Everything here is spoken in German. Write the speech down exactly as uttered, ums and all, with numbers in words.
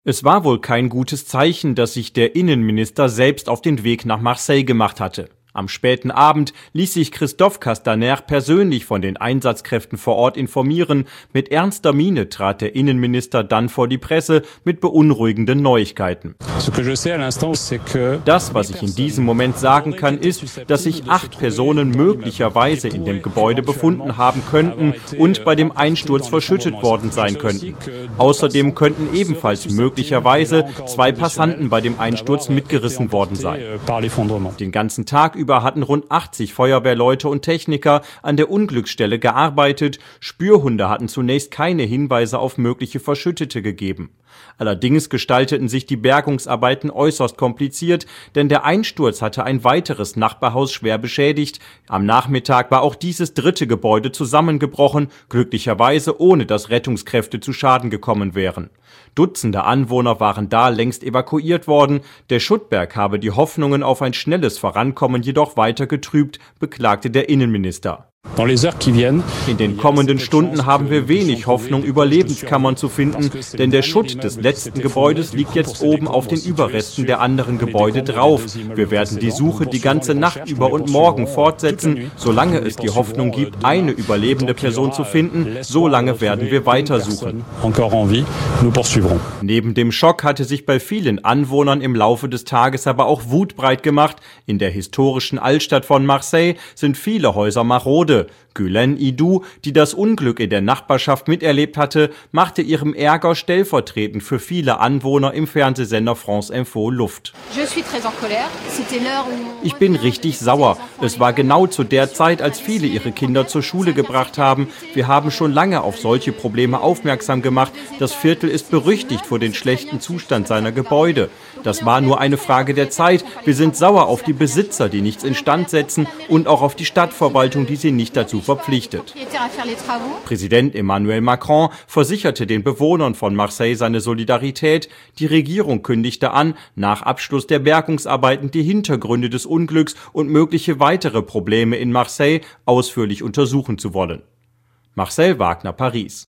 Es war wohl kein gutes Zeichen, dass sich der Innenminister selbst auf den Weg nach Marseille gemacht hatte. Am späten Abend ließ sich Christophe Castaner persönlich von den Einsatzkräften vor Ort informieren. Mit ernster Miene trat der Innenminister dann vor die Presse mit beunruhigenden Neuigkeiten. Das, was ich in diesem Moment sagen kann, ist, dass sich acht Personen möglicherweise in dem Gebäude befunden haben könnten und bei dem Einsturz verschüttet worden sein könnten. Außerdem könnten ebenfalls möglicherweise zwei Passanten bei dem Einsturz mitgerissen worden sein. Den ganzen Tag über hatten rund achtzig Feuerwehrleute und Techniker an der Unglücksstelle gearbeitet. Spürhunde hatten zunächst keine Hinweise auf mögliche Verschüttete gegeben. Allerdings gestalteten sich die Bergungsarbeiten äußerst kompliziert, denn der Einsturz hatte ein weiteres Nachbarhaus schwer beschädigt. Am Nachmittag war auch dieses dritte Gebäude zusammengebrochen, glücklicherweise ohne dass Rettungskräfte zu Schaden gekommen wären. Dutzende Anwohner waren da längst evakuiert worden. Der Schuttberg habe die Hoffnungen auf ein schnelles Vorankommen jedoch weiter getrübt, beklagte der Innenminister. In den kommenden Stunden haben wir wenig Hoffnung, Überlebenskammern zu finden, denn der Schutt des letzten Gebäudes liegt jetzt oben auf den Überresten der anderen Gebäude drauf. Wir werden die Suche die ganze Nacht über und morgen fortsetzen. Solange es die Hoffnung gibt, eine überlebende Person zu finden, solange werden wir weitersuchen. Neben dem Schock hatte sich bei vielen Anwohnern im Laufe des Tages aber auch Wut breit gemacht. In der historischen Altstadt von Marseille sind viele Häuser marode. Gülen Idou, die das Unglück in der Nachbarschaft miterlebt hatte, machte ihrem Ärger stellvertretend für viele Anwohner im Fernsehsender France Info Luft. Ich bin richtig sauer. Es war genau zu der Zeit, als viele ihre Kinder zur Schule gebracht haben. Wir haben schon lange auf solche Probleme aufmerksam gemacht. Das Viertel ist berüchtigt für den schlechten Zustand seiner Gebäude. Das war nur eine Frage der Zeit. Wir sind sauer auf die Besitzer, die nichts instand setzen, und auch auf die Stadtverwaltung, die sie nicht dazu verpflichtet. Präsident Emmanuel Macron versicherte den Bewohnern von Marseille seine Solidarität. Die Regierung kündigte an, nach Abschluss der Bergungsarbeiten die Hintergründe des Unglücks und mögliche weitere Probleme in Marseille ausführlich untersuchen zu wollen. Marcel Wagner, Paris.